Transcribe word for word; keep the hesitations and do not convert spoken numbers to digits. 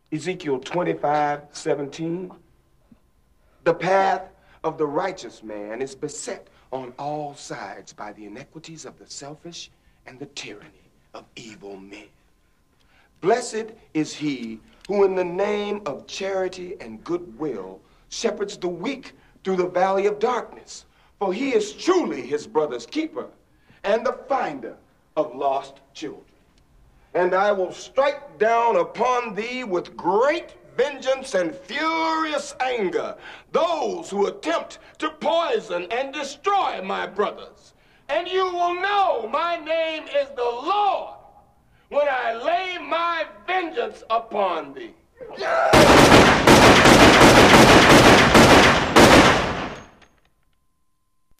Ezekiel twenty-five seventeen. The path of the righteous man is beset on all sides by the iniquities of the selfish and the tyranny of evil men. Blessed is he who in the name of charity and goodwill shepherds the weak through the valley of darkness, for he is truly his brother's keeper and the finder of lost children. And I will strike down upon thee with great vengeance and furious anger those who attempt to poison and destroy my brothers. And you will know my name is the Lord when I lay my vengeance upon thee.